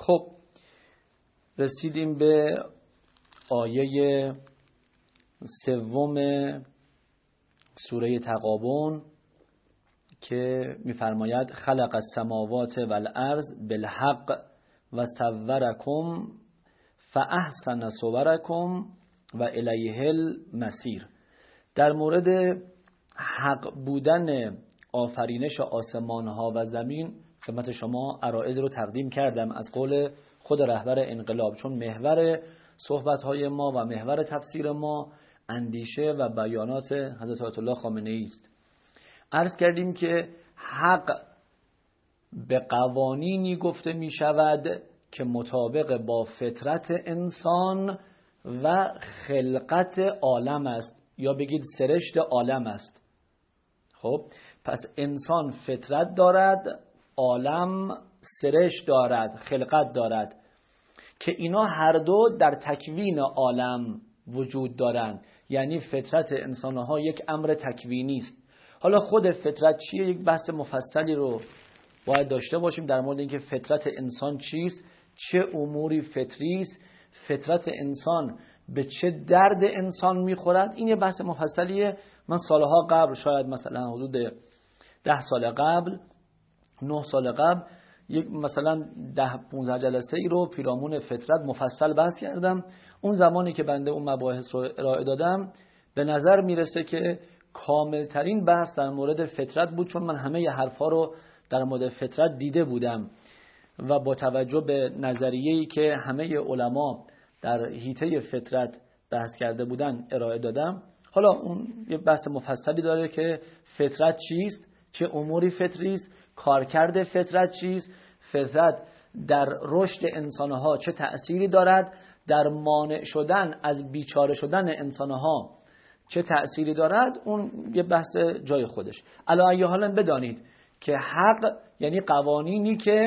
خب رسیدیم به آیه 3 سوره تغابن که می‌فرماید خلق السماوات والارض بالحق و صورکم فاحسن صورکم و الیه المصیر. در مورد حق بودن آفرینش آسمان ها و زمین خدمت شما عرایض رو تقدیم کردم از قول خود رهبر انقلاب، چون محور صحبت های ما و محور تفسیر ما اندیشه و بیانات حضرت آیت الله خامنه ای است. عرض کردیم که حق به قوانینی گفته می شود که مطابق با فطرت انسان و خلقت عالم است، یا بگید سرشت عالم است. خب پس انسان فطرت دارد، عالم سرشت دارد، خلقت دارد، که اینا هر دو در تکوین عالم وجود دارند. یعنی فطرت انسانها یک امر تکوینی است. حالا خود فطرت چیه؟ یک بحث مفصلی رو باید داشته باشیم در مورد اینکه فطرت انسان چیست، چه اموری فطری است، فطرت انسان به چه درد انسان میخورد. این یه بحث مفصلیه. من سالها قبل، شاید مثلا حدود 10 سال قبل، 9 سال قبل، یک مثلا 10-15 جلسه ای رو پیرامون فطرت مفصل بحث کردم. اون زمانی که بنده اون مباحث رو ارائه دادم به نظر میرسه که کاملترین بحث در مورد فطرت بود، چون من همه ی حرفا رو در مورد فطرت دیده بودم و با توجه به نظریه‌ای که همه علما در حیطه فطرت بحث کرده بودن ارائه دادم. حالا اون یه بحث مفصلی داره که فطرت چیست، چه اموری فطری است، کارکرد فطرت چیست، فطرت در رشد انسانها چه تأثیری دارد، در مانع شدن از بیچاره شدن انسانها چه تأثیری دارد. اون یه بحث جای خودش. علی ای حال بدانید که حق یعنی قوانینی که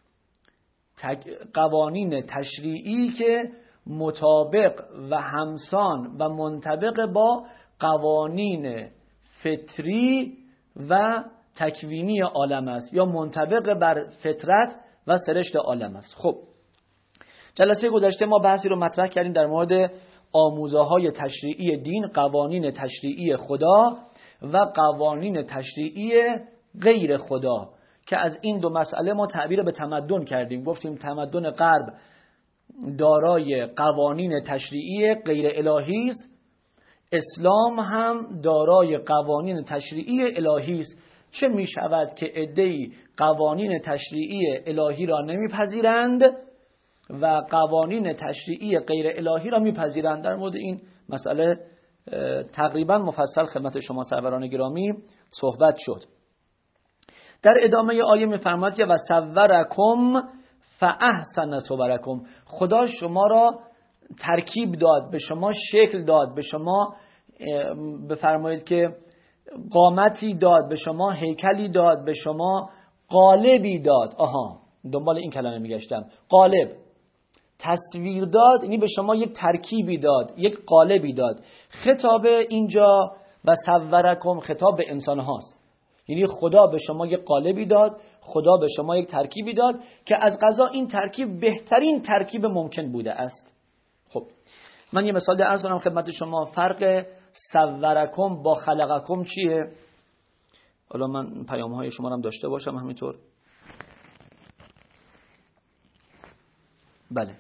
قوانین تشریعی که مطابق و همسان و منطبق با قوانین فطری و تکوینی عالم است، یا منطبق بر فطرت و سرشت عالم است. خب جلسه گذشته ما بحثی رو مطرح کردیم در مورد آموزه‌های تشریعی دین، قوانین تشریعی خدا و قوانین تشریعی غیر خدا، که از این دو مسئله ما تعبیر به تمدن کردیم. گفتیم تمدن غرب دارای قوانین تشریعی غیر الهی است، اسلام هم دارای قوانین تشریعی الهی است. چه می شود که عده‌ای قوانین تشریعی الهی را نمیپذیرند و قوانین تشریعی غیر الهی را میپذیرند؟ در مورد این مسئله تقریبا مفصل خدمت شما سروران گرامی صحبت شد. در ادامه آیه میفرماید که و صورکم فاحسن صورکم، خدا شما را ترکیب داد، به شما شکل داد، به شما بفرمایید که قامتی داد، به شما هیکلی داد، به شما قالبی داد. دنبال این کلمه میگشتم. قالب، تصویر داد، یعنی به شما یک ترکیبی داد، یک قالبی داد. خطاب اینجا و صورکم خطاب به انسان هاست، یعنی خدا به شما یک قالبی داد، خدا به شما یک ترکیبی داد که از قضا این ترکیب بهترین ترکیب ممکن بوده است. خب من یه مثال عرض کنم خدمت شما. فرق صورکم با خلقکم چیه؟ حالا من پیام های شما رو هم داشته باشم همینطور. بله،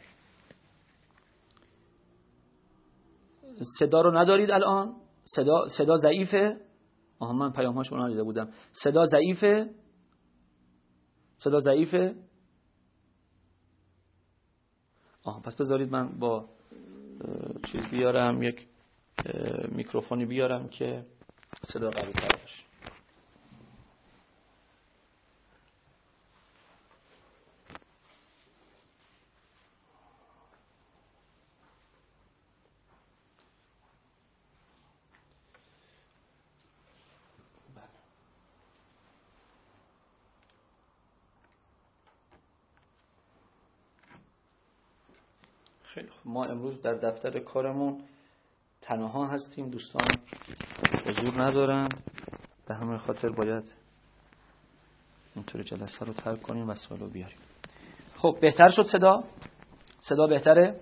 صدا رو ندارید الان؟ صدا ضعیفه؟ من پیام ها شما رو ندیده بودم. صدا ضعیفه؟ صدا ضعیفه؟ پس بذارید من با چیز بیارم، یک میکروفونی بیارم که صدا قوی تر باشه. خیلی خوب. ما امروز در دفتر کارمون تنها هستیم، دوستان حضور ندارند، به همین خاطر باید اینطور جلسه رو ترک کنیم و سوالو بیاریم. خب بهتر شد صدا بهتره؟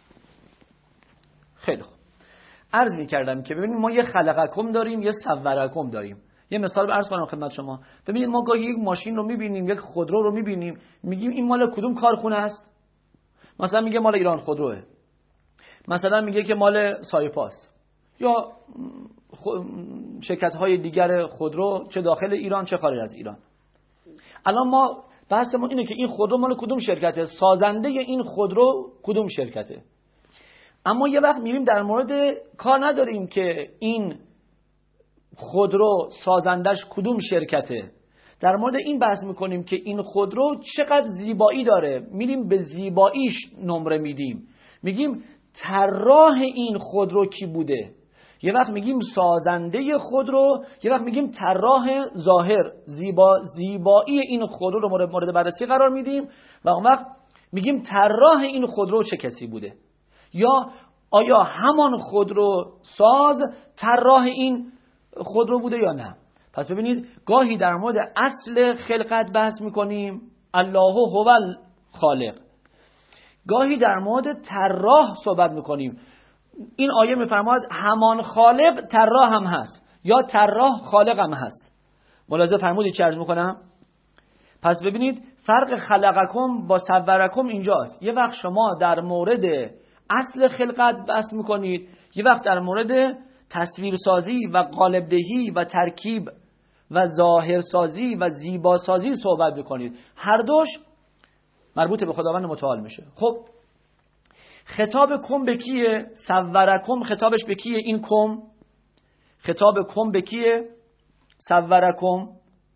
خیلی خوب. عرض می‌کردم که ببینید ما یه خلقکم داریم، یه صورکم داریم. یه مثال عرض کنم خدمت شما. ببینید ما گاهی یک ماشین رو می‌بینیم، یک خودرو رو می‌بینیم، میگیم این مال کدوم کارخونه است؟ مثلا میگه مال ایران خودروه. مثلا میگه که مال سایپاس. یا شرکت‌های دیگر خودرو چه داخل ایران چه خارج از ایران. الان ما بحثمون اینه که این خودرو مال کدوم شرکته، سازنده این خودرو کدوم شرکته. اما یه وقت میریم در مورد کار نداریم که این خودرو سازندش کدوم شرکته، در مورد این بحث میکنیم که این خودرو چقدر زیبایی داره، میریم به زیباییش نمره میدیم، میگیم طراح این خودرو کی بوده. یه وقت میگیم سازنده خودرو، یه وقت میگیم طراح ظاهر، زیبایی این خودرو رو مورد بررسی قرار میدیم و اون وقت میگیم طراح این خودرو چه کسی بوده. یا آیا همان خودرو ساز طراح این خودرو بوده یا نه. پس ببینید گاهی در مورد اصل خلقت بحث میکنیم، الله هو الخالق، گاهی در مورد طراح صحبت میکنیم. این آیه میفرماید همان خالق طراح هم هست یا طراح خالق هم هست. ملاحظه فرمودید چه عرض میکنم؟ پس ببینید فرق خلقکم با صورکم اینجاست. یه وقت شما در مورد اصل خلقت بحث میکنید، یه وقت در مورد تصویرسازی و قالبدهی و ترکیب و ظاهرسازی و زیباسازی صحبت میکنید. هر دوش مربوط به خداوند متعال میشه. خب خطاب کم به کیه؟ صورکم خطابش به کیه؟ این کم خطاب کم به کیه؟ صورکم.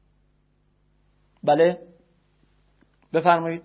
بله بفرمایید.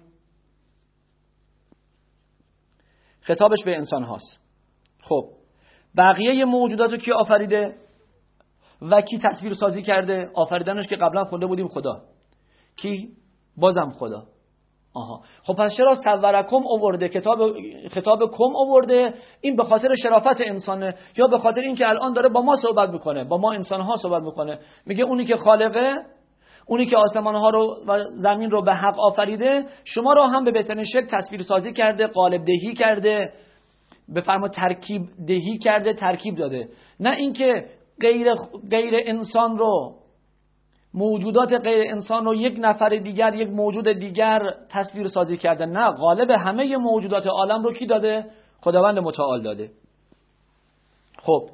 خطابش به انسان هاست. خب بقیه موجودات رو کی آفریده و کی تصویر سازی کرده؟ آفریدنش که قبلا خونده بودیم خدا. کی؟ بازم خدا. آها. خب پس چرا صورکم آورده، خطاب کم آورده؟ این به خاطر شرافت انسانه یا به خاطر اینکه الان داره با ما صحبت میکنه، با ما انسان ها صحبت میکنه، میگه اونی که خالقه، اونی که آسمان ها رو و زمین رو به حق آفریده، شما رو هم به بهترین شکل تصویر سازی کرده، قالب دهی کرده، بفرما ترکیب دهی کرده، ترکیب داده. نه اینکه غیر انسان رو، موجودات غیر انسان رو یک نفر دیگر، یک موجود دیگر تصویر سازی کرده. نه، غالب همه موجودات عالم رو کی داده؟ خداوند متعال داده. خب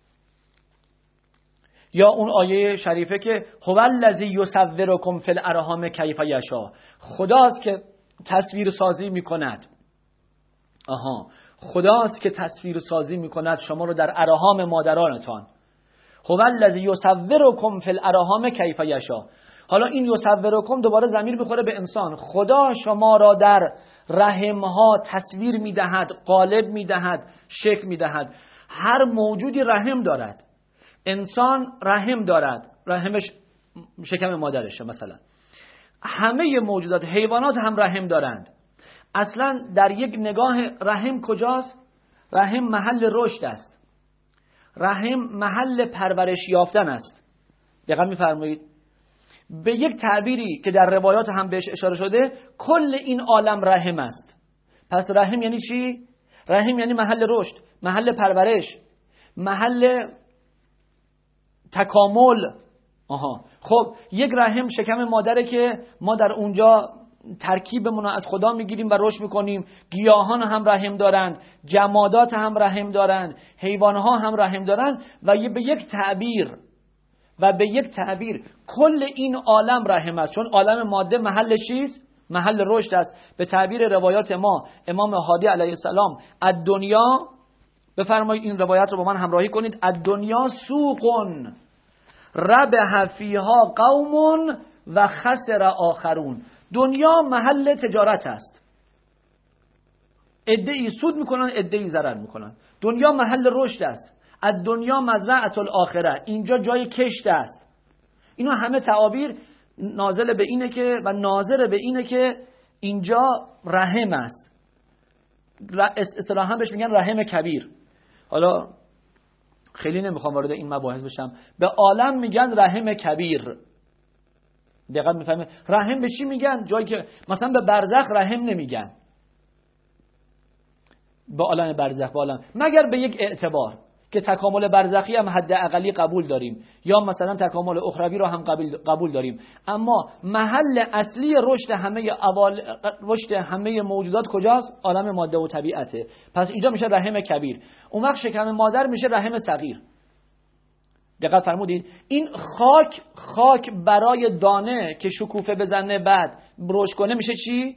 یا اون آیه شریفه که هو الذی یصورکم فی الارحام کیف یشاء، خداست که تصویر سازی میکند. خداست که تصویر سازی میکند شما رو در ارحام مادرانتان. هو الذی یصورکم فی الارحام کیف یشاء. حالا این یصورکم دوباره ضمیر میخوره به انسان. خدا شما را در رحم ها تصویر میدهد، قالب میدهد، شکل میدهد. هر موجودی رحم دارد. انسان رحم دارد، رحمش شکم مادرشه مثلا. همه موجودات، حیوانات هم رحم دارند. اصلا در یک نگاه رحم کجاست؟ رحم محل رشد است. رحم محل پرورش یافتن است. دقیقا میفرمایید. به یک تعبیری که در روایات هم بهش اشاره شده، کل این عالم رحم است. پس رحم یعنی چی؟ رحم یعنی محل رشد، محل پرورش، محل تکامل. خب یک رحم شکم مادره که ما در اونجا ترکیبمون رو از خدا میگیریم و رشد میکنیم. گیاهان هم رحم دارند، جمادات هم رحم دارند، حیوانها هم رحم دارند و به یک تعبیر کل این عالم رحم است. چون عالم ماده محل چیست؟ محل رشد است. به تعبیر روایات ما، امام هادی علیه السلام، الدنیا، بفرمایید این روایت رو با من همراهی کنید، الدنیا سوقن ربح فیها قوم و خسر آخرون. دنیا محل تجارت است. عده‌ای سود میکنن، عده‌ای ضرر میکنن. دنیا محل رشد است. الدنیا مزرعة الاخره، اینجا جای کشت است. اینا همه تعابیر ناظر به اینه که اینجا رحم است. اصطلاحاً بهش میگن رحم کبیر. حالا خیلی نمیخوام وارد این مباحث بشم. به عالم میگن رحم کبیر. دقت می‌فهمید؟ رحم به چی میگن؟ جایی که مثلا به برزخ رحم نمیگن، به عالم برزخ، به عالم، مگر به یک اعتبار که تکامل برزخی هم حد اقلی قبول داریم یا مثلا تکامل اخروی رو هم قبول داریم، اما محل اصلی رشد همه موجودات کجاست؟ عالم ماده و طبیعته. پس اینجا میشه رحم کبیر، اون وقت شکم مادر میشه رحم صغیر. دقت فرمودید؟ این خاک برای دانه که شکوفه بزنه بعد رشد کنه میشه چی؟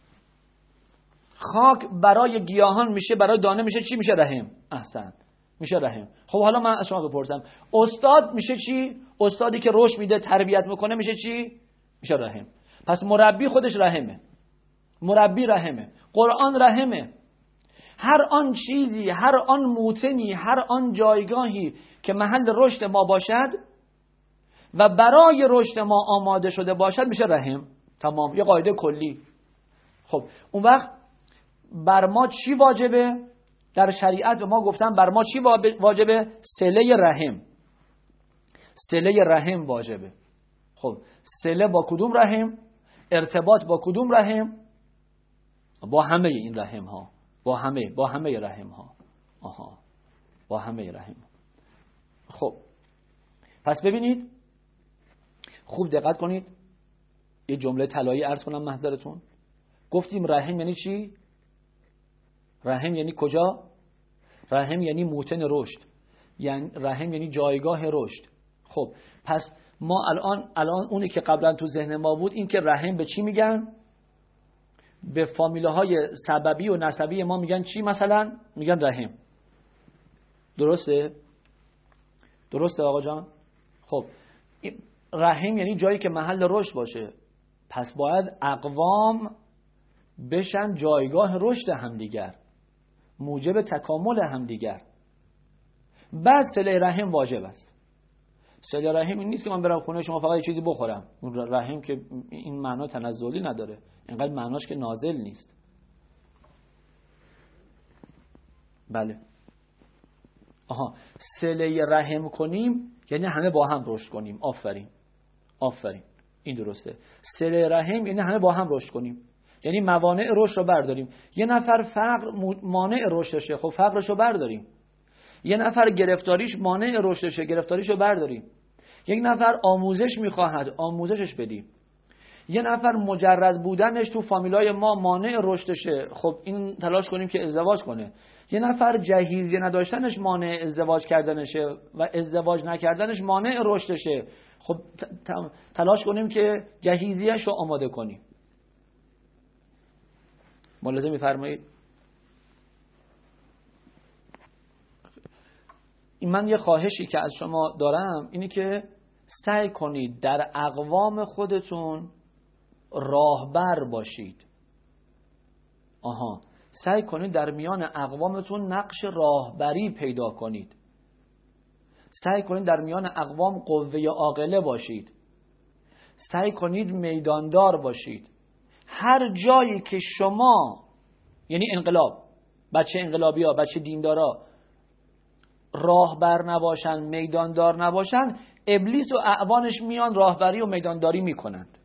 خاک برای گیاهان میشه، برای دانه میشه چی؟ میشه رحم. احسن، میشه رحم. خب حالا من از شما بپرسم، استاد میشه چی؟ استادی که رشد میده، تربیت میکنه میشه چی؟ میشه رحم. پس مربی خودش رحمه، مربی رحمه، قرآن رحمه. هر آن چیزی، هر آن موطنی، هر آن جایگاهی که محل رشد ما باشد و برای رشد ما آماده شده باشد میشه رحم. تمام، یه قاعده کلی. خب اون وقت بر ما چی واجبه؟ در شریعت ما گفتن بر ما چی واجبه؟ صله رحم. صله رحم واجبه. خب صله با کدوم رحم؟ ارتباط با کدوم رحم؟ با همه این رحم ها، با همه رحم ها. آها، با همه رحم. خب پس ببینید، خوب دقت کنید، یه جمله طلایی عرض کنم محضرتون. گفتیم رحم یعنی چی؟ رحم یعنی کجا؟ رحم یعنی موطن رشد، یعنی رحم یعنی جایگاه رشد. خب پس ما الان اونی که قبلا تو ذهن ما بود، این که رحم به چی میگن؟ به فامیله های سببی و نسبی ما میگن چی؟ مثلا میگن رحم. درسته آقا جان؟ خب رحم یعنی جایی که محل رشد باشه، پس باید اقوام بشن جایگاه رشد همدیگر، موجب تکامل همدیگر. بعد صله رحم واجب است. صله رحم این نیست که من برم خونه شما فقط یه چیزی بخورم. اون رحم که این معنا تنزلی نداره، اینقدر معناش که نازل نیست. بله. آها، صله رحم کنیم یعنی همه با هم رشد کنیم. آفرین، این درسته. صله رحم یعنی همه با هم رشد کنیم، یعنی موانع رشد رو برداریم. یه نفر فقر مانع رشدشه، خب فقرش رو برداریم. یه نفر گرفتاریش مانع رشدشه، گرفتاریش رو برداریم. یک نفر آموزش میخواهد، آموزشش بدیم. یه نفر مجرد بودنش تو فامیلای ما مانع رشدشه، خب این تلاش کنیم که ازدواج کنه. یه نفر جهیزیه نداشتنش مانع ازدواج کردنشه و ازدواج نکردنش مانع رشدشه، خب تلاش کنیم که جهیزیه‌اش رو آماده کنیم. ملاحظه می‌فرمایید؟ من یه خواهشی که از شما دارم اینه که سعی کنید در اقوام خودتون راهبر باشید. سعی کنید در میان اقوامتون نقش راهبری پیدا کنید. سعی کنید در میان اقوام قوه عاقله باشید. سعی کنید میداندار باشید. هر جایی که شما، یعنی انقلاب، بچه انقلابی ها، بچه دیندارا راهبر نباشن، میداندار نباشن، ابلیس و اعوانش میان راهبری و میدانداری میکنند.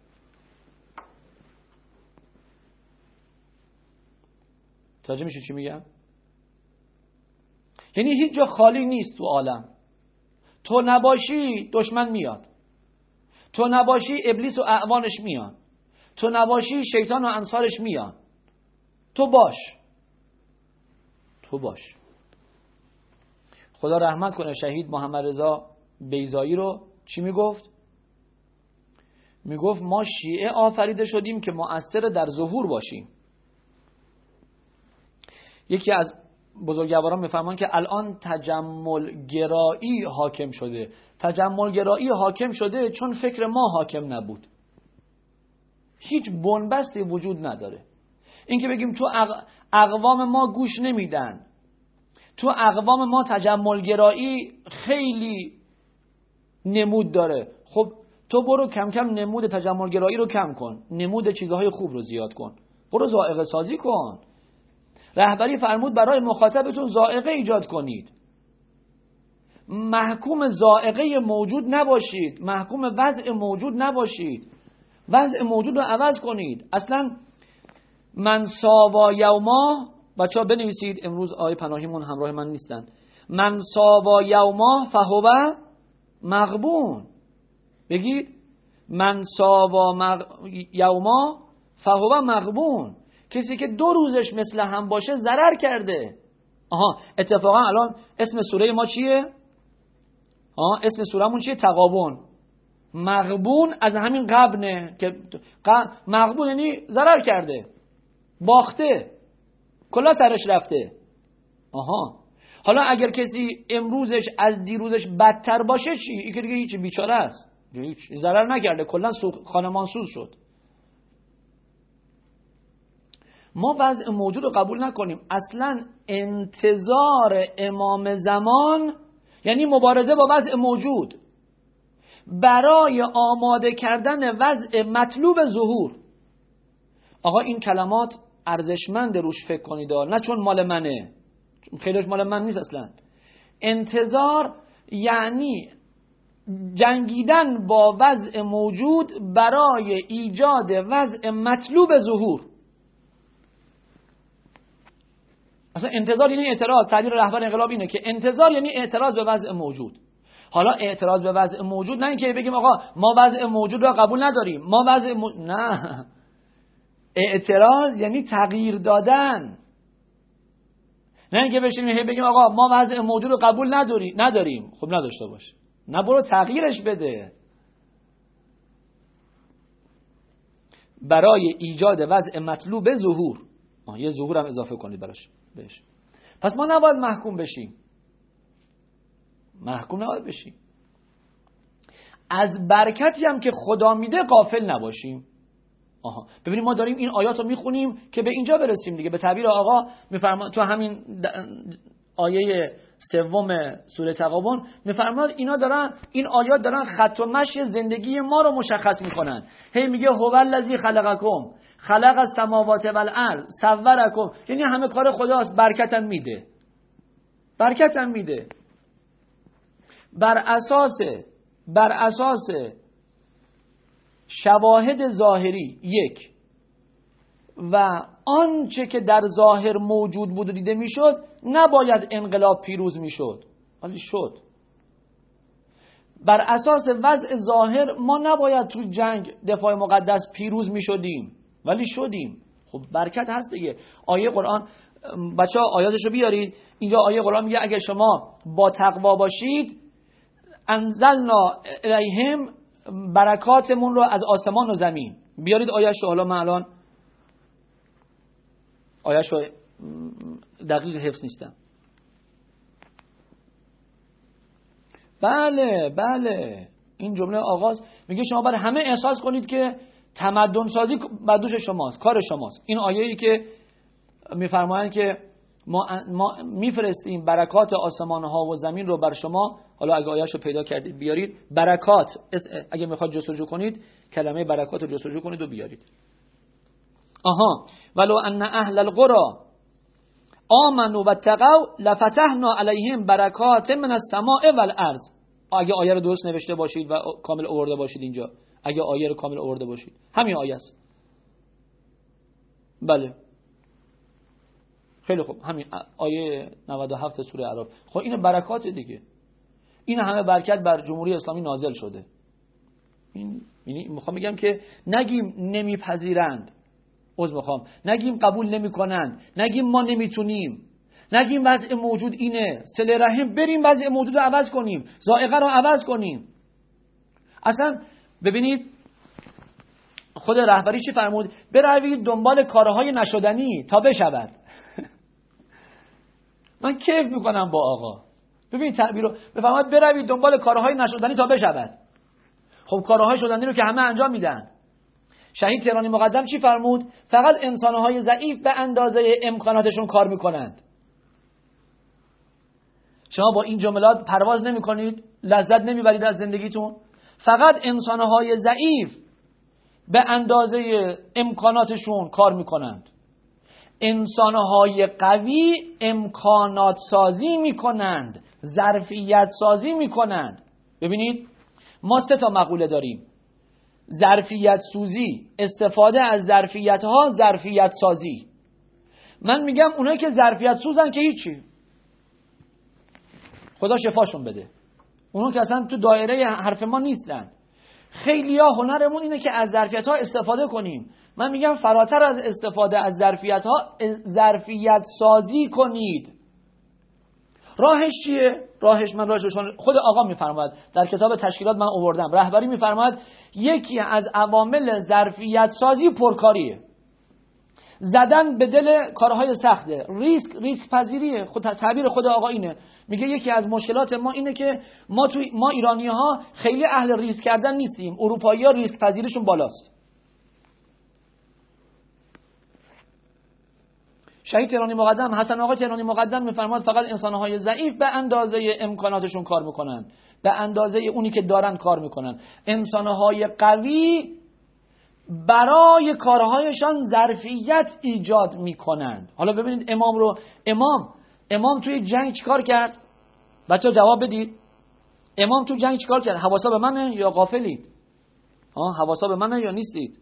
توجه میشه چی میگم؟ یعنی هیچ جا خالی نیست تو عالم. تو نباشی دشمن میاد، تو نباشی ابلیس و اعوانش میان، تو نباشی شیطان و انصارش میان. تو باش. خدا رحمت کنه شهید محمد رضا بیضایی رو. چی میگفت؟ میگفت ما شیعه آفریده شدیم که مؤثر در ظهور باشیم. یکی از بزرگواران میفهمن که الان تجمل گرایی حاکم شده. تجمل گرایی حاکم شده چون فکر ما حاکم نبود. هیچ بنبستی وجود نداره. این که بگیم تو اقوام ما گوش نمیدن، تو اقوام ما تجمل گرایی خیلی نمود داره، خب تو برو کم کم نمود تجمل گرایی رو کم کن، نمود چیزهای خوب رو زیاد کن، برو ذائقه سازی کن. رهبری فرمود برای مخاطبتون ذائقه ایجاد کنید. محکوم ذائقه موجود نباشید، محکوم وضع موجود نباشید. وضع موجود رو عوض کنید. اصلا من ساوا یوما، بچه‌ها بنویسید، امروز آیه پناهیمون همراه من نیستن. من ساوا یوما فهو مغبون. بگید من ساوا یوما فهو مغبون. کسی که 2 روزش مثل هم باشه ضرر کرده. اتفاقا الان اسم سوره ما چیه؟ اسم سورهمون چیه؟ تغابن. مغبون از همین غبنه که مغبون یعنی ضرر کرده، باخته، کلا سرش رفته. حالا اگر کسی امروزش از دیروزش بدتر باشه چی؟ این که دیگه هیچ، بیچاره است، هیچ ضرر نکرده، کلا خانمان سوز شد. ما وضع موجود رو قبول نکنیم. اصلا انتظار امام زمان یعنی مبارزه با وضع موجود برای آماده کردن وضع مطلوب ظهور. آقا این کلمات ارزشمند، روش فکر کنید، نه چون مال منه، خیلیش مال من نیست اصلا. انتظار یعنی جنگیدن با وضع موجود برای ایجاد وضع مطلوب ظهور. اصلا انتظار یعنی اعتراض. تعبیر رهبر انقلاب اینه که انتظار یعنی اعتراض به وضع موجود. حالا اعتراض به وضع موجود نه اینکه بگیم آقا ما وضع موجود را قبول نداریم، ما وضع نه. اعتراض یعنی تغییر دادن. نه اینکه بشینیم بگیم آقا ما وضع موجود رو قبول نداریم. خب نداشته باش، نه برو تغییرش بده. برای ایجاد وضع مطلوب ظهور. یه ظهور هم اضافه کنید بهش. پس ما نباید محکوم بشیم. از برکتی هم که خدا میده غافل نباشیم. ببینیم ما داریم این آیات رو میخونیم که به اینجا برسیم دیگه. به تعبیر آقا میفرماد تو همین آیه 3 سوره تغابن میفرماد این آیات دارن خط و مشی زندگی ما رو مشخص میکنن. میگه هو الذی خلقکم، خلق السماوات والارض، صورکم، یعنی همه کار خداست، برکتم میده. بر اساس شواهد ظاهری یک و آنچه که در ظاهر موجود بود و دیده میشد، نباید انقلاب پیروز میشد، ولی شد. بر اساس وضع ظاهر ما نباید تو جنگ دفاع مقدس پیروز میشدیم، ولی شدیم. خب برکت هست دیگه. آیه قرآن، بچه ها آیاتشو بیارید اینجا. آیه قرآن میگه اگه شما با تقوا باشید انزلنا الیهم برکاتمون رو از آسمان و زمین. بیارید آیهشو. حالا من الان آیهشو دقیق حفظ نیستم. بله این جمله آغاز میگه شما باید همه احساس کنید که تمدن سازی بر دوش شماست، کار شماست. این آیه‌ای که میفرمایند که ما میفرستیم برکات آسمان ها و زمین رو بر شما. حالا اگه آیه‌شو پیدا کردید بیارید. برکات، اگه میخواد جستجو کنید کلمه برکات رو جستجو کنید و بیارید. ولو ان اهل القرى آمنوا واتقوا لفتحنا علیهم برکات من السماء والارض. اگه آیه رو درست نوشته باشید و کامل آورده باشید اینجا، اگه آیه رو کامل آورده باشید، همین آیه است. بله خیلی خوب، همین آیه 97 سوره اعراف. خب این برکات دیگه. این همه برکت بر جمهوری اسلامی نازل شده. این یعنی میخوام بگم که نگیم نمیپذیرند، نگیم قبول نمیکنند، نگیم ما نمیتونیم، نگیم وضع موجود اینه، صله رحم، بریم وضع موجود رو عوض کنیم، ذائقه رو عوض کنیم. اصلا ببینید خود رهبری چی فرمود؟ بروید دنبال کارهای نشدنی تا بشود. من کیف میکنم با آقا. ببین تعبیر رو بفرماد، بروید دنبال کارهای نشدنی تا بشود. خب کارهای شدنی رو که همه انجام میدن. شهید تهرانی مقدم چی فرمود؟ فقط انسانهای ضعیف به اندازه امکاناتشون کار میکنند. شما با این جملات پرواز نمی کنید، لذت نمیبرید از زندگیتون. فقط انسانهای ضعیف به اندازه امکاناتشون کار میکنند. انسانهای قوی امکانات سازی میکنند، ظرفیت سازی میکنند. ببینید ما 3 مقوله داریم. ظرفیت سوزی، استفاده از ظرفیت ها، ظرفیت سازی. من میگم اونایی که ظرفیت سوزن که هیچی، خدا شفاشون بده، اونا که اصلا تو دایره حرف ما نیستن. خیلی ها هنرمون اینه که از ظرفیت ها استفاده کنیم. من میگم فراتر از استفاده از ظرفیت ها، ظرفیت سازی کنید. راهش چیه؟ راهش خود آقا میفرماید، در کتاب تشکیلات من آوردم، رهبری میفرماید یکی از عوامل ظرفیت سازی پرکاریه، زدن به دل کارهای سخته، ریسک پذیریه. تعبیر خود آقا اینه، میگه یکی از مشکلات ما اینه که ما ایرانی ها خیلی اهل ریسک کردن نیستیم، اروپایی ها ریسک پذیریشون بالاست. شهید تهرانی مقدم، حسن آقا تهرانی مقدم میفرماد فقط انسان‌های ضعیف به اندازه امکاناتشون کار میکنن، به اندازه اونی که دارن کار میکنن. انسان‌های قوی برای کارهایشان ظرفیت ایجاد میکنند. حالا ببینید امام رو، امام توی جنگ چیکار کرد؟ بچه‌ها جواب بدید. امام توی جنگ چیکار کرد؟ حواسا به منه یا غافلید؟ حواسا به منه یا نیستید؟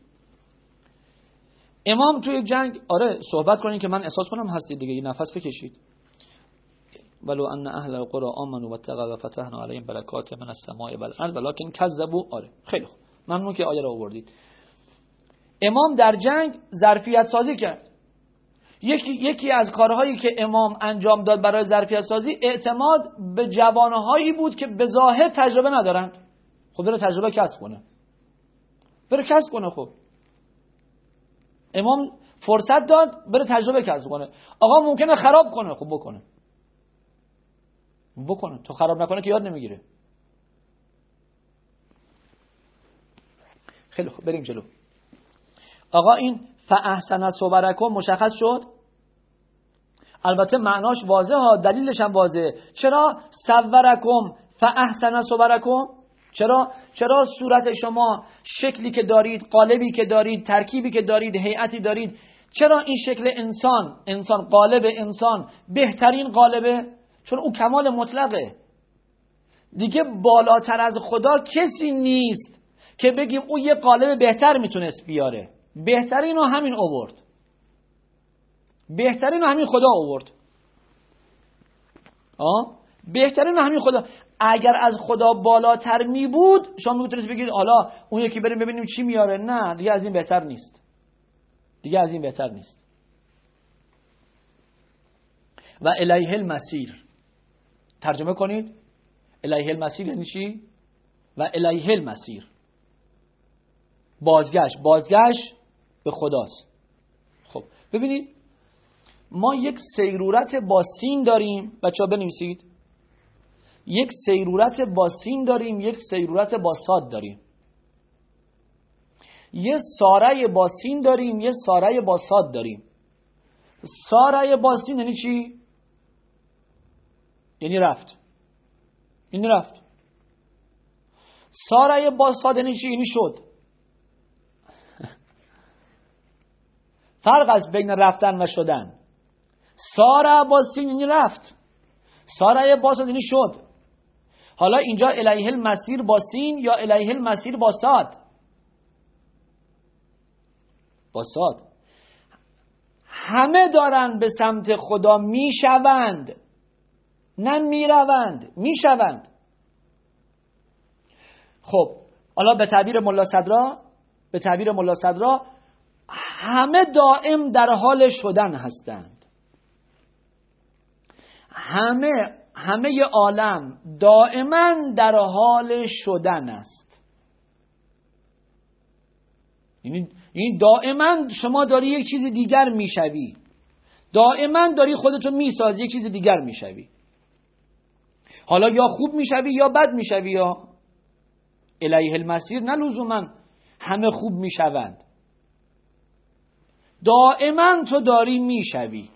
امام توی جنگ، آره صحبت کنین که من احساس کنم هستید دیگه، یه نفس بکشید. ولو ان اهل القرى آمنوا واتقوا وفتحنا عليهم برکات من السماء والارض ولكن كذبوا. آره خیلی خوب، ممنون که آیه رو آوردید. امام در جنگ ظرفیت سازی کرد. یکی از کارهایی که امام انجام داد برای ظرفیت سازی، اعتماد به جوانهایی بود که به ظاهر تجربه ندارند. خب بره تجربه کسب کنه، خب امام فرصت داد بره تجربه کسب کنه. آقا ممکنه خراب کنه، خب بکنه، تو خراب نکنه که یاد نمیگیره. خیلی خوب بریم جلو. آقا این فاحسن صبرکم مشخص شد، البته معناش واضحه ها، دلیلش هم واضحه. چرا صورکم فاحسن صبرکم؟ چرا صورت شما، شکلی که دارید، قالبی که دارید، ترکیبی که دارید، هیئتی دارید، چرا این شکل انسان قالب انسان بهترین قالبه؟ چون او کمال مطلقه دیگه، بالاتر از خدا کسی نیست که بگیم او یه قالب بهتر میتونست بیاره. بهترین رو همین آورد، بهترین رو همین خدا آورد. بهترین رو همین خدا. اگر از خدا بالاتر می بود شما میتونید بگید حالا اون یکی بریم ببینیم چی میاره. نه دیگه از این بهتر نیست، و الیه المسیر. ترجمه کنید الیه المسیر یعنی چی؟ و الیه المسیر، بازگشت به خداست. خب ببینید ما یک سیرورت با سین داریم، بچه‌ها بنویسید. یک سیرورت با سین داریم، یک سیرورت با صاد داریم. یه ساره با سین داریم، یه ساره با صاد داریم. ساره با سین یعنی چی؟ یعنی رفت. ساره با صاد یعنی چی؟ یعنی شد. فرق است بین رفتن و شدن. ساره با سین یعنی رفت، ساره با صاد یعنی شد. حالا اینجا الیه المسیر با سین یا الیه المسیر با صاد؟ با صاد. همه دارن به سمت خدا میشوند، نه میروند، میشوند. خب حالا به تعبیر ملا صدرا همه دائم در حال شدن هستند. همه عالم دائما در حال شدن است. یعنی دائما شما داری یک چیز دیگر میشوی، دائما داری خودتو میسازی، یک چیز دیگر میشوی. حالا یا خوب میشوی یا بد میشوی. یا الیه المسیر نه لزوما همه خوب میشوند، دائما تو داری میشوی.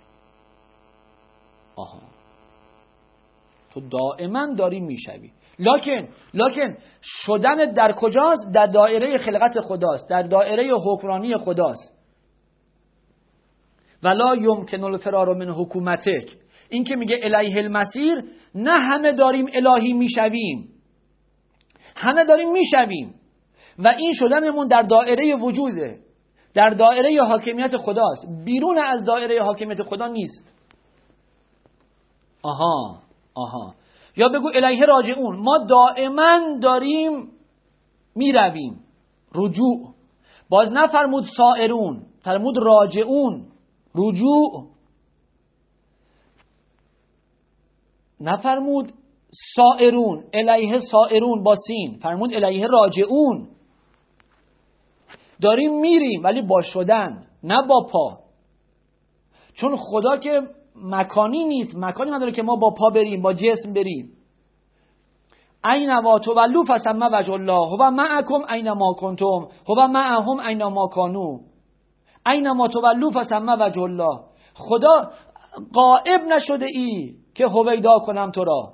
تو دائما داری میشوی. لکن شدن در کجاست؟ در دایره خلقت خداست، در دایره حکمرانی خداست. ولا یمکن الفرار من حکومتک. این که میگه الیه المسیر، نه همه داریم الهی میشویم، همه داریم میشویم، و این شدنمون در دایره وجوده، در دایره حاکمیت خداست، بیرون از دایره حاکمیت خدا نیست. آها یا بگو الیه راجعون، ما دائما داریم میرویم، رجوع. باز نفرمود سائرون، فرمود راجعون، رجوع. نفرمود سائرون، الیه سائرون با سین، فرمود الیه راجعون. داریم میریم ولی با شدن، نه با پا. چون خدا که مکانی نیست، مکانی نداره که ما با پا بریم، با جسم بریم. اینما تولوا فثم وجه الله هو معکم اینما کنتم هو معهم اینما کانوا. اینما تولوا فثم وجه الله. خدا غائب نشده ای که هویدا کنم تو را.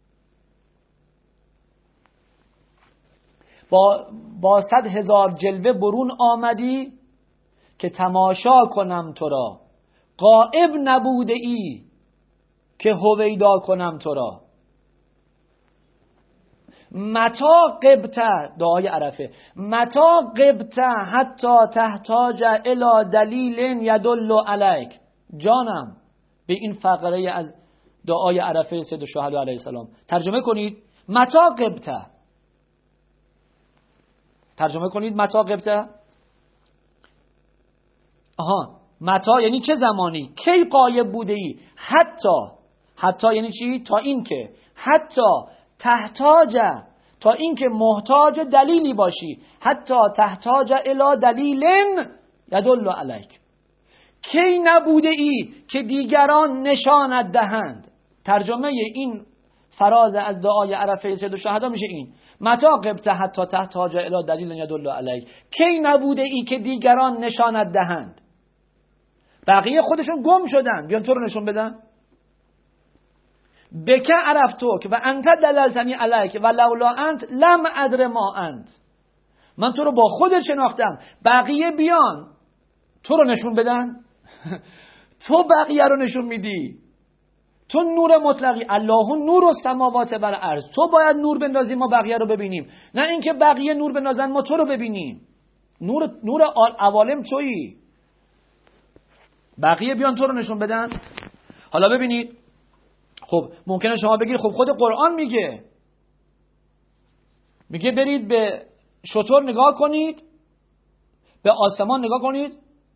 با 100,000 جلوه برون آمدی که تماشا کنم تو را. غائب نبوده ای که هویدا کنم تو را. متا قبت، دعای عرفه، متا قبت حتی تحتاج الی دلیل یدل علیک. جانم، به این فقره از دعای عرفه سید الشهدا علیه السلام ترجمه کنید. متا قبت، ترجمه کنید متا قبت. متا یعنی چه زمانی، کی غایب بوده ای. حتی یعنی چی؟ تا این که، حتی تحتاج، تا این که محتاج دلیلی باشی. حتی تحتاج الی دلیل یدل علیک. کی نبوده ای که دیگران نشانت دهند. ترجمه این فراز از دعای عرفه سید الشهدا میشه این: متا قبت حتی تحتاج الی دلیل یدل علیک. کی نبوده ای که دیگران نشانت دهند. بقیه خودشون گم شدن، بیان تو رو نشون بدن. بکه عرفتوک و انت دللتنی علیک و لولا انت لم ادر ما انت. من تو رو با خودت شناختم، بقیه بیان تو رو نشون بدن. تو بقیه رو نشون میدی. تو نور مطلقی، الله نور السماوات و الارض. تو باید نور بندازی ما بقیه رو ببینیم، نه اینکه بقیه نور بندازن ما تو رو ببینیم. نور عوالم تویی، بقیه بیان تو رو نشون بدن. حالا ببینید، خب ممکنه شما بگید خب خود قرآن میگه برید به شتر نگاه کنید، به آسمان نگاه کنید،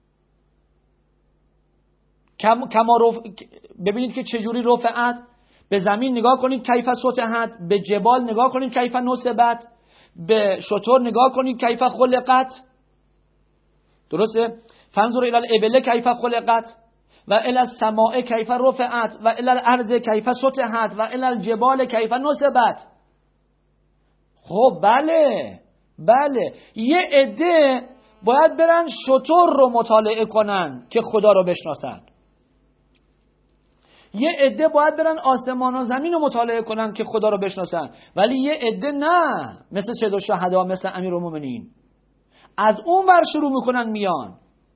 ببینید که چجوری رفعت. به زمین نگاه کنید کیف سطحت. به جبال نگاه کنید کیف نصبت. به شتر نگاه کنید کیف خلقت. درسته؟ فانظر الی الابل کیف خلقت و الی السماء کیف رفعت و الی الارض کیف سطحت و الی الجبال کیف نصبت. خب بله یه عده باید برن شتر رو مطالعه کنن که خدا رو بشناسن. یه عده باید برن آسمان و زمین رو مطالعه کنن که خدا رو بشناسن. ولی یه عده نه، مثل سید الشهدا، مثل امیرالمومنین، از اون ور شروع میکنن میان.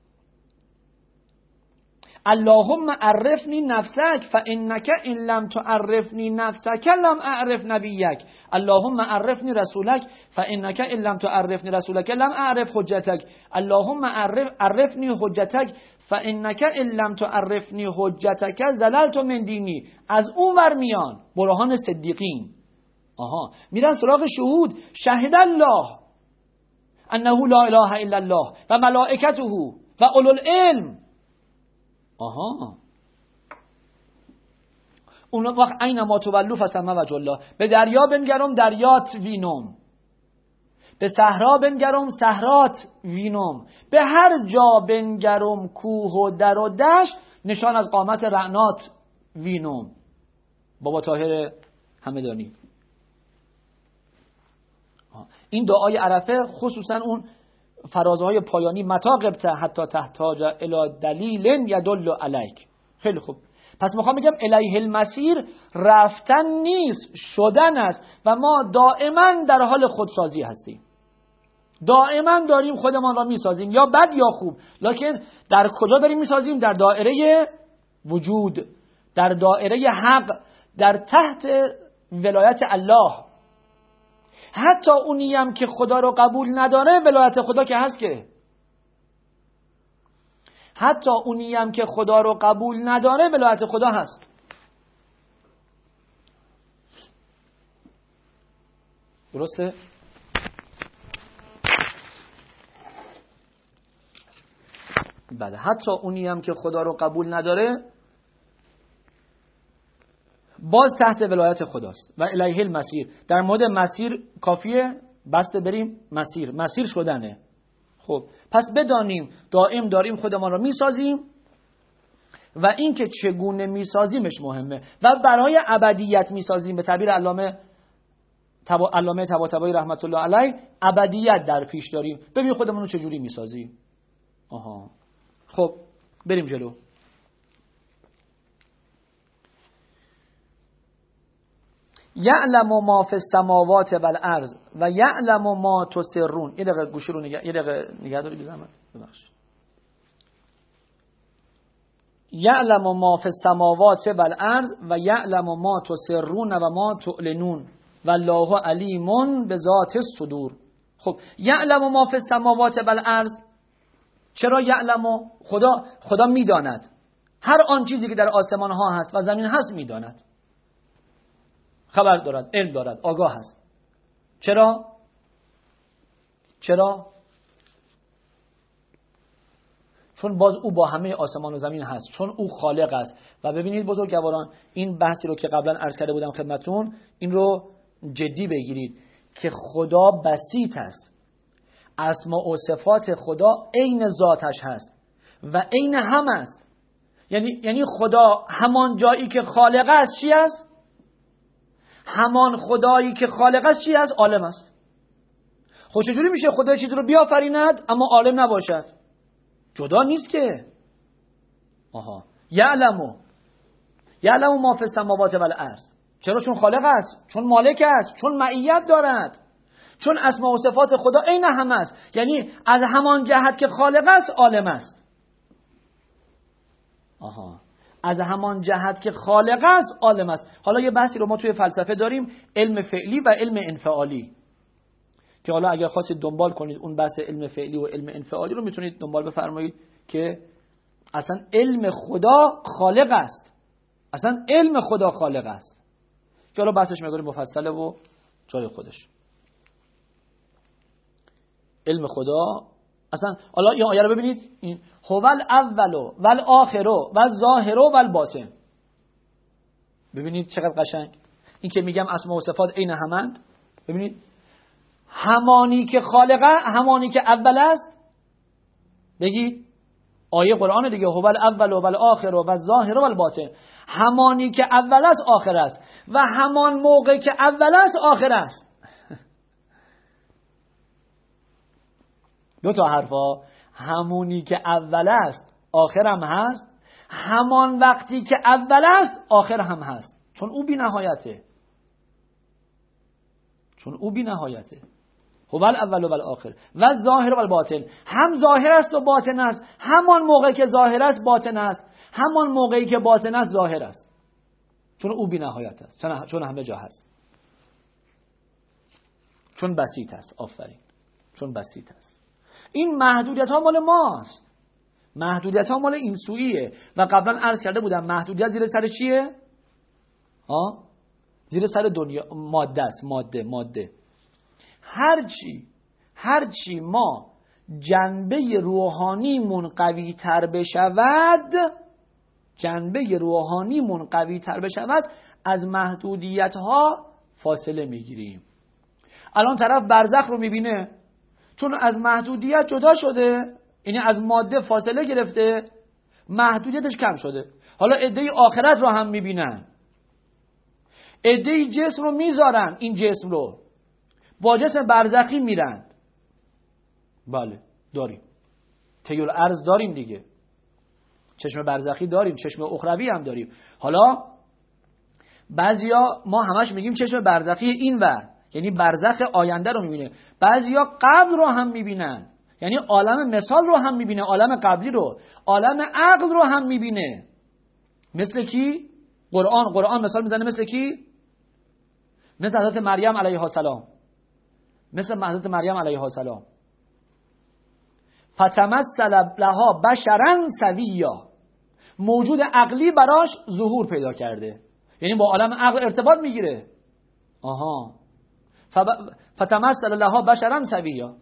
اللهم عرفنی نفسک فانک ان لم تعرفنی نفسک لم اعرف نبیک. اللهم عرفنی رسولک فانک ان لم تعرفنی رسولک لم اعرف حجتک. اللهم عرفنی حجتک فانک ان لم تعرفنی حجتک زللت من دینی. از اون ور میان برهان صدیقین. میرن سراغ شهود. شهد الله انه لا اله الا الله و ملائکته و اولو العلم. اون وقت اینما تولوا فثم وجه الله. به دریا بنگرم دریات وینم، به صحرا بنگرم صحرات وینم، به هر جا بنگرم کوه و در و دشت نشان از قامت رعنات وینم. بابا طاهر همدانی. این دعای عرفه خصوصا اون فرازهای پایانی متا قبت حتی تحتاج الی دلیل یدل علیک. خیلی خوب، پس میخوام بگم الیه المسیر رفتن نیست، شدن است. و ما دائما در حال خودسازی هستیم، دائما داریم خودمان را میسازیم، یا بد یا خوب. لکن در کجا داریم میسازیم؟ در دایره وجود، در دایره حق، در تحت ولایت الله. حتی اونی هم که خدا رو قبول نداره ولایت خدا که هست که. حتی اونی هم که خدا رو قبول نداره ولایت خدا هست. درسته؟ بله، حتی اونی هم که خدا رو قبول نداره باز تحت ولایت خداست. و الیه المسیر. در مورد مسیر کافیه بسته بریم مسیر شدنه. خب پس بدانیم دائم داریم خودمان رو میسازیم و این که چگونه میسازیمش مهمه و برای ابدیت میسازیم. به تعبیر علامه طباطبایی رحمت الله علیه ابدیت در پیش داریم. ببین خودمون رو چجوری میسازیم. خب بریم جلو. یعلم ما فی السماوات والارض و یعلم ما تسرون. یه دقیقه گوشی رو یه دقیقه نگه داری بی زحمت. ببخش. یعلم ما فی السماوات والارض و یعلم ما تسرون و ما تعلنون والله علیم بذات الصدور. خب یعلم ما فی السماوات والارض. چرا یعلم؟ خدا میداند هر آن چیزی که در آسمان ها هست و زمین هست میداند، خبر دارد، علم دارد، آگاه هست. چرا؟ چون باز او با همه آسمان و زمین هست، چون او خالق است. و ببینید بزرگواران، این بحثی رو که قبلا عرض کرده بودم خدمتون، این رو جدی بگیرید که خدا بسیط است. اسماء و صفات خدا عین ذاتش هست و عین هم است. یعنی خدا همان جایی که خالق است چی است؟ همان خدایی که خالق است چی است؟ عالم است. خب چجوری میشه خدا چیزی رو بیافریند اما عالم نباشد؟ جدا نیست که. یعلم ما فی السماوات والارض. چرا؟ چون خالق است، چون مالک است، چون معیت دارد، چون اسماء و صفات خدا عین هم است. یعنی از همان جهت که خالق است عالم است. از همان جهت که خالق است عالم است. حالا یه بحثی رو ما توی فلسفه داریم، علم فعلی و علم انفعالی، که حالا اگر خواستید دنبال کنید اون بحث علم فعلی و علم انفعالی رو میتونید دنبال بفرمایید که اصلا علم خدا خالق است. اصلا علم خدا خالق است که حالا بحثش مقدار مفصله و جای خودش. علم خدا اصلا، حالا این آیه رو ببینید، این هو الاول و الاخر و الظاهر و الباطن. ببینید چقدر قشنگ. این که میگم اسماء و صفات عین همند، ببینید همانی که خالقه، همانی که اول است. بگید آیه قرآن دیگه، هو الاول و الاخر و الظاهر و الباطن. همانی که اول است آخر است و همان موقع که اول است آخر است. دو تا حرفا. همونی که اول است آخر هم هست، همان وقتی که اول است آخر هم هست، چون او بی نهایته. هو الاول و الاخر و الظاهر و الباطن. هم ظاهر است و باطن است، همان موقع که ظاهر است باطن است، همان موقعی که باطن است ظاهر است، چون او بی نهایت است، چون همه جا هست، چون بسیط است. آفرین، چون بسیط است. این محدودیت ها مال ماست، محدودیت ها مال این سویه. و قبلا عرض کرده بودم محدودیت زیر سر چیه؟ زیر سر دنیا، ماده است. ماده. هرچی ما جنبه روحانیمون قوی تر بشود، از محدودیت ها فاصله میگیریم. الان طرف برزخ رو میبینه، چون از محدودیت جدا شده، یعنی از ماده فاصله گرفته، محدودیتش کم شده. حالا عده‌ای آخرت رو هم میبینن، عده‌ای جسم رو میذارن، این جسم رو با جسم برزخی میرن. بله داریم، تیل ارز داریم دیگه، چشم برزخی داریم، چشم اخروی هم داریم. حالا بعضیا ما همش میگیم چشم برزخی این ور، یعنی برزخ آینده رو میبینه. بعضیا قبل رو هم میبینن، یعنی عالم مثال رو هم میبینه، عالم قبلی رو، عالم عقل رو هم میبینه. مثل کی؟ قرآن مثال میزنه مثل کی؟ مثل حضرت مریم علیها السلام. مثل حضرت مریم علیها السلام. فتمثل لها بشرا سویا، موجود عقلی براش ظهور پیدا کرده، یعنی با عالم عقل ارتباط میگیره. فتمثل لها بشرا سویا.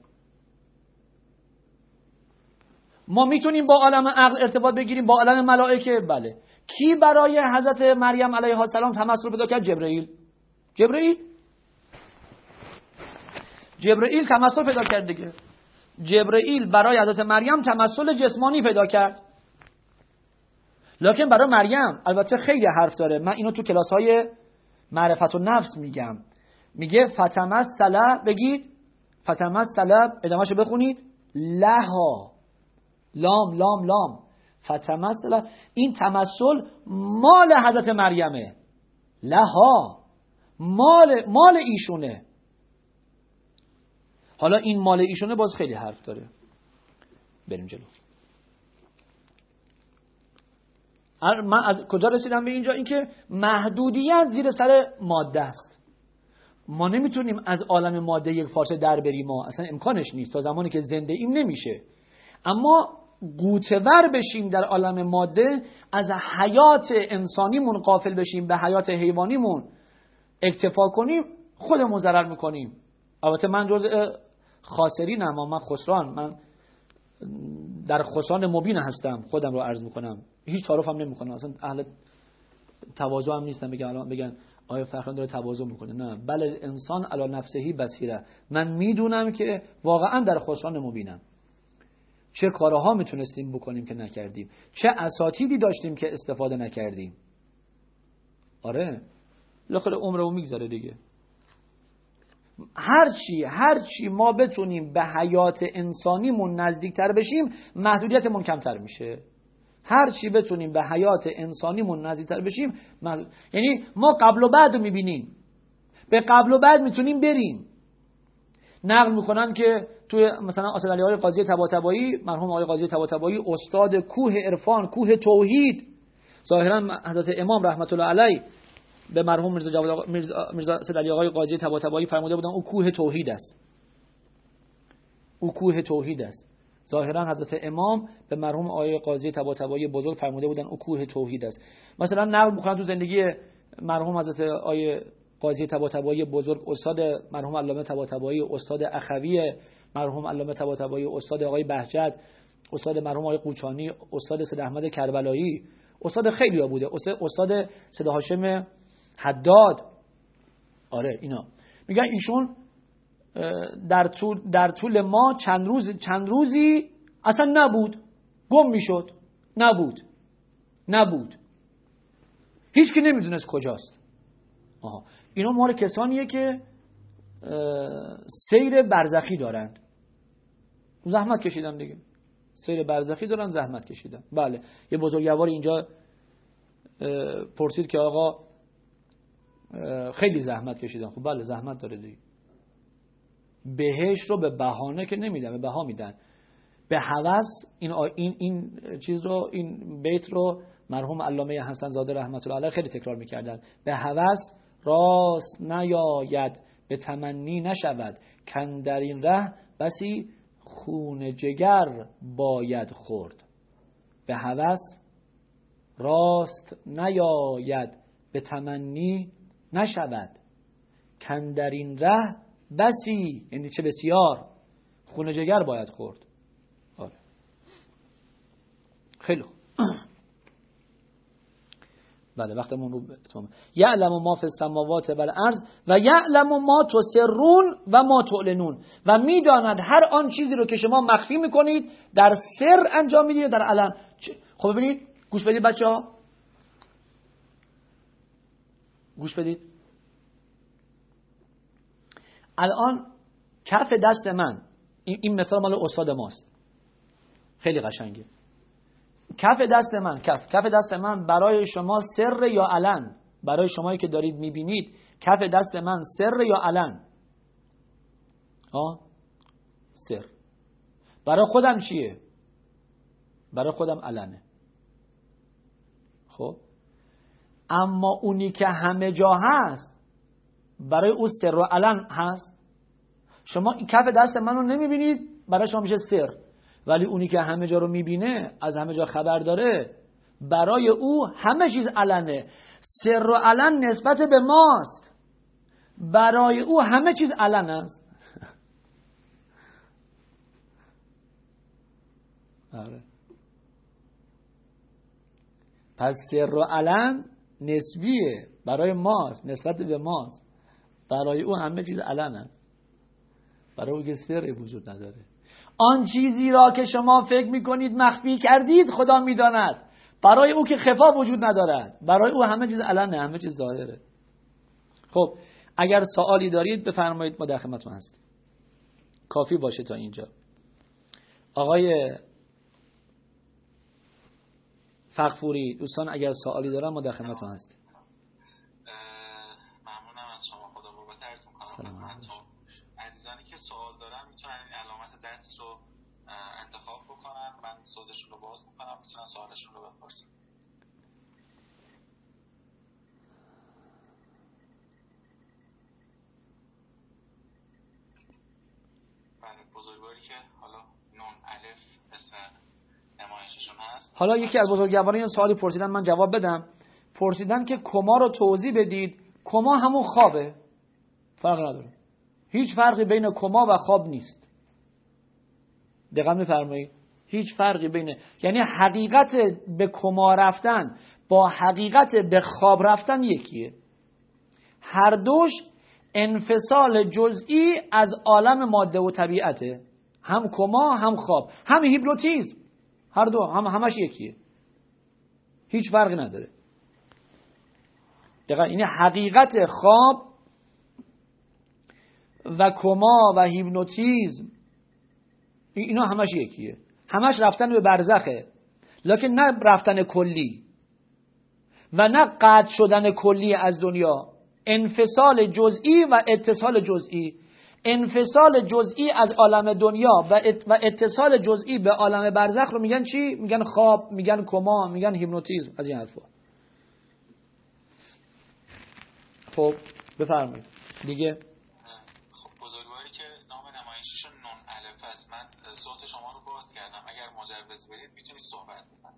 ما میتونیم با عالم عقل ارتباط بگیریم، با عالم ملائکه؟ بله. کی برای حضرت مریم علیها السلام تمثل پیدا کرد؟ جبرئیل تمثل پیدا کرد دیگه. جبرئیل برای حضرت مریم تمثل جسمانی پیدا کرد. لکن برای مریم البته خیلی حرف داره، من اینو تو کلاس‌های معرفت و نفس میگم. میگه فتمثل، بگید فتمثل، ادامه‌شو بخونید، لها، لام لام لام، فتمثل، این تمثل مال حضرت مریمه، لها، مال ایشونه. حالا این مال ایشونه باز خیلی حرف داره، بریم جلو. من از کجا رسیدم به اینجا؟ اینکه محدودیت زیر سر ماده است. ما نمیتونیم از عالم ماده یک پارچه در بریم، ما اصلا امکانش نیست، تا زمانی که زنده ایم نمیشه. اما گوته‌ور بشیم در عالم ماده، از حیات انسانیمون غافل بشیم، به حیات حیوانیمون اکتفا کنیم، خودمون ضرر میکنیم. البته من جزء خاسرینم، من خسران، من در خسران مبین هستم، خودم رو عرض میکنم، هیچ تعارف هم نمیکنم، اصلا اهل تواضع هم نیستم بگن آیا فخران داره تواضع میکنه. نه، بله انسان علی نفسه بصیره. من میدونم که واقعا در خسران مبینم. چه کارها میتونستیم بکنیم که نکردیم، چه اساتیدی داشتیم که استفاده نکردیم. آره، بالاخره عمرمون میگذره دیگه. هر چی ما بتونیم به حیات انسانیمون نزدیکتر بشیم، محدودیتمون کمتر میشه. هر چی بتونیم به حیات انسانیمون نزدیکتر بشیم، یعنی ما قبل و بعد رو میبینیم، به قبل و بعد میتونیم بریم. نقل میکنن که توی مثلا اسدعلی‌آقای قاضی طباطبایی، مرحوم آقای قاضی طباطبایی استاد کوه عرفان، کوه توحید، ظاهرا حضرت امام رحمت الله علیه به مرحوم میرزا اسدعلی‌آقای قاضی طباطبایی فرموده بودن او کوه توحید است. او کوه توحید است. ظاهرا حضرت امام به مرحوم آقای قاضی طباطبایی بزرگ فرموده بودن او کوه توحید است. مثلا نقل میکنن تو زندگی مرحوم حضرت آقای قاضی طباطبایی بزرگ، استاد مرحوم علامه طباطبایی، استاد اخوی مرحوم علامه طباطبایی، استاد آقای بهجت، استاد مرحوم آقای قوچانی، استاد سید احمد کربلایی، استاد خیلی‌ها بوده، استاد سید هاشم حداد. آره، اینا میگن ایشون در طول ما چند روزی اصلا نبود، گم میشد، نبود، هیچ کی نمیدونست کجاست. اینا مال کسانیه که سیر برزخی دارند، زحمت کشیدن دیگه، سیر برزخی دارن، زحمت کشیدن. بله، یه بزرگوار اینجا پرسید که آقا خیلی زحمت کشیدن. خب بله، زحمت داره دیگه. بهش رو به بهانه که نمیدن، به بها میدن، به هوس. این چیز رو، این بیت رو مرحوم علامه حسن زاده رحمت الله علیه خیلی تکرار میکردن. به هوس راست نیاید، به تمنی نشود، کن در این ره بسی خون جگر باید خورد. به هوس راست نیاید، به تمنی نشود، کن در این ره بسی، یعنی چه بسیار، خون جگر باید خورد. آره، خیلی خوب. بله، وقتمون رو اتمام. یعلم ما فی السماوات و الارض و یعلم ما تسرون و ما تعلنون، و میداند هر آن چیزی رو که شما مخفی میکنید، در سر انجام میدید، در علن. خب ببینید، گوش بدید بچه‌ها، گوش بدید. الان کف دست من، این مثال مال استاد ماست، خیلی قشنگه. کف دست من برای شما سر یا علن؟ برای شمایی که دارید میبینید، کف دست من سر یا علن؟ سر. برای خودم چیه؟ برای خودم علنه. خب اما اونی که همه جا هست، برای او سر و علن هست. شما کف دست منو نمیبینید، برای شما میشه سر. ولی اونی که همه جا رو میبینه، از همه جا خبر داره، برای او همه چیز علنه. سر و علن نسبت به ماست، برای او همه چیز علن است. آره. پس سر و علن نسبیه، برای ماست، نسبت به ماست، برای او همه چیز علن است، برای او که سر وجود نداره. آن چیزی را که شما فکر میکنید مخفی کردید خدا میداند، برای او که خفا وجود ندارد، برای او همه چیز علنه، همه چیز ظاهره. خب اگر سوالی دارید بفرمایید، ما در خدمتتون هستیم. کافی باشه تا اینجا. آقای فغفوری، دوستان اگر سوالی دارن ما در خدمتتون هستیم. ممنونم از شما، خدا بابت عرض می‌کنم. عزیزانی که سوال دارن میتونن این علامت دست رو انتخاب بکنن، من صوتشون رو باز میکنم، میتونن سوالشون رو بپرسن. بزرگواری که حالا نون الف اسم نمایششون هست. حالا یکی از بزرگواران این سوالی پرسیدن، من جواب بدم. پرسیدن که کما رو توضیح بدید. کما همون خوابه، فرق نداره، هیچ فرقی بین کما و خواب نیست. دقیق میفرمایید؟ هیچ فرقی بین، یعنی حقیقت به کما رفتن با حقیقت به خواب رفتن یکیه. هر دوش انفصال جزئی از عالم ماده و طبیعته، هم کما هم خواب، هم هیپنوتیزم، هر دو همش یکیه، هیچ فرقی نداره. دقیقا این حقیقت خواب و کما و هیپنوتیزم اینا همش یکیه، همش رفتن به برزخه، لکن نه رفتن کلی و نه قطع شدن کلی از دنیا. انفصال جزئی و اتصال جزئی. انفصال جزئی از عالم دنیا و اتصال جزئی به عالم برزخ رو میگن چی؟ میگن خواب، میگن کما، میگن هیپنوتیزم، از این حرفا. خب بفرمایید دیگه. خب بزرگواری که نام نمایششون نون الف است، من صوت شما رو باز کردم، اگر مجوز بدید میتونید صحبت بکنید.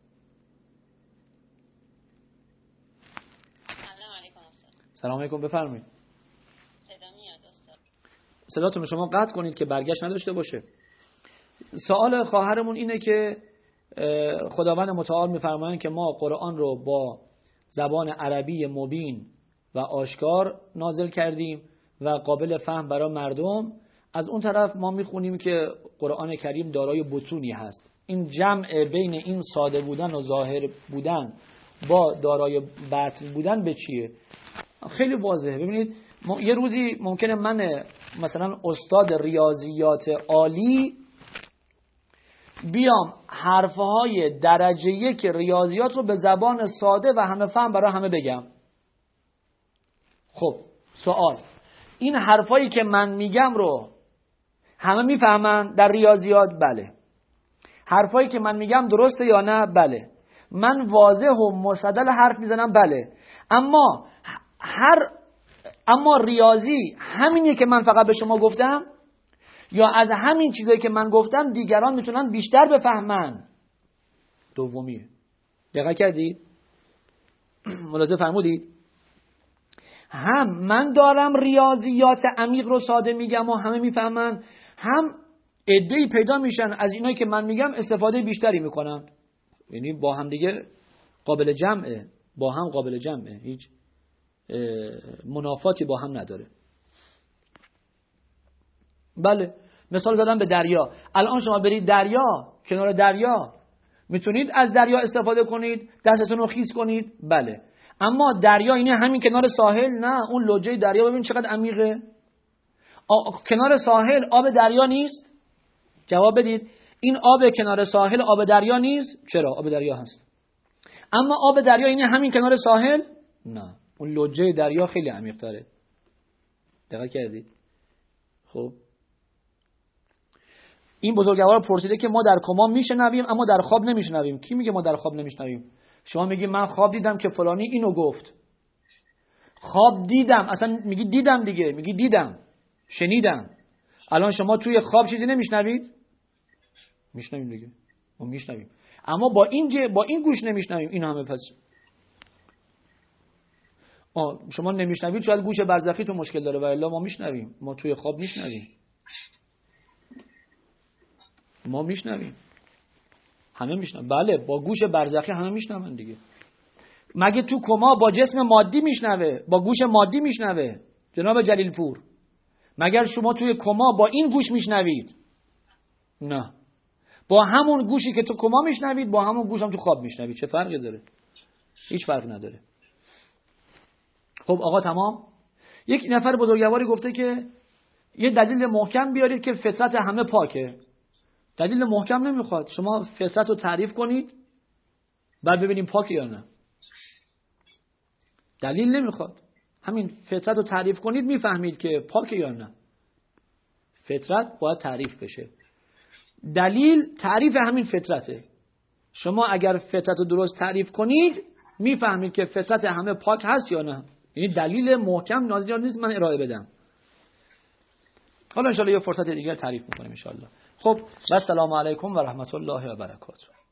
سلام علیکم، بفرمایید. صدا میاد استاد؟ صداتون رو شما قطع کنید که برگشت نداشته باشه. سوال خواهرمون اینه که خداوند متعال میفرمایند که ما قرآن رو با زبان عربی مبین و آشکار نازل کردیم و قابل فهم برای مردم. از اون طرف ما میخونیم که قرآن کریم دارای بطونی هست. این جمع بین این ساده بودن و ظاهر بودن با دارای بطن بودن به چیه؟ خیلی واضحه. ببینید یه روزی ممکنه من مثلا استاد ریاضیات عالی بیام حرفهای درجه یک ریاضیات رو به زبان ساده و همه فهم برای همه بگم. خب سوال، این حرفایی که من میگم رو همه میفهمن در ریاضیات؟ بله. حرفایی که من میگم درسته یا نه؟ بله. من واضح و مستدل حرف میزنم؟ بله. اما ریاضی همینیه که من فقط به شما گفتم، یا از همین چیزایی که من گفتم دیگران میتونن بیشتر بفهمن؟ دومیه. دقت کردید؟ ملاحظه فرمودید؟ هم من دارم ریاضیات عمیق رو ساده میگم و همه میفهمن، هم عده‌ای پیدا میشن از اینایی که من میگم استفاده بیشتری میکنن. یعنی با هم دیگه قابل جمعه، با هم قابل جمعه، هیچ منافاتی با هم نداره. بله، مثال زدم به دریا. الان شما برید دریا، کنار دریا، میتونید از دریا استفاده کنید، دستتون رو خیس کنید؟ بله. اما دریا اینه همین کنار ساحل؟ نه، اون لوجه دریا ببین چقدر عمیقه. کنار ساحل آب دریا نیست؟ جواب بدید. این آب کنار ساحل آب دریا نیست؟ چرا؟ آب دریا هست. اما آب دریا اینه همین کنار ساحل؟ نه، اون لوجه دریا خیلی عمیق تره. دقت کردید؟ خب این بزرگوار پرسیده که ما در کما میشنویم اما در خواب نمیشنویم. کی میگه ما در خواب نمیشنویم؟ شما میگی من خواب دیدم که فلانی اینو گفت. خواب دیدم، اصلا میگی دیدم دیگه، میگی دیدم، شنیدم. الان شما توی خواب چیزی نمیشنوید؟ میشنویم دیگه، ما میشنویم، اما با این گوش نمیشنویم. این همه پس شما نمیشنوید، شاید گوش برزخی تو مشکل داره، و الا ما میشنویم. ما توی خواب میشنویم، ما میشنویم، همه میشنویم. بله با گوش برزخی همه میشنون دیگه. مگه تو کما با جسم مادی میشنوه، با گوش مادی میشنوه جناب جلیل پور؟ مگر شما توی کما با این گوش میشنوید؟ نه، با همون گوشی که تو کما میشنوید با همون گوش هم تو خواب میشنوید. چه فرقی داره؟ هیچ فرق نداره. خب آقا تمام. یک نفر بزرگواری گفته که یه دلیل محکم بیارید که فطرت همه پاکه. دلیل محکم نمیخواد، شما فطرت رو تعریف کنید بعد ببینیم پاکه یا نه. دلیل نمیخواد، همین فطرت رو تعریف کنید میفهمید که پاکه یا نه. فطرت باید تعریف بشه. دلیل تعریف همین فطرته. شما اگر فطرت رو درست تعریف کنید میفهمید که فطرت همه پاک هست یا نه. یعنی دلیل محکم نازل نیست من ارائه بدم. حالا انشاءالله یه فرصت دیگر تعریف میکنیم انشاءالله. خب و السلام علیکم و رحمت الله و برکاته.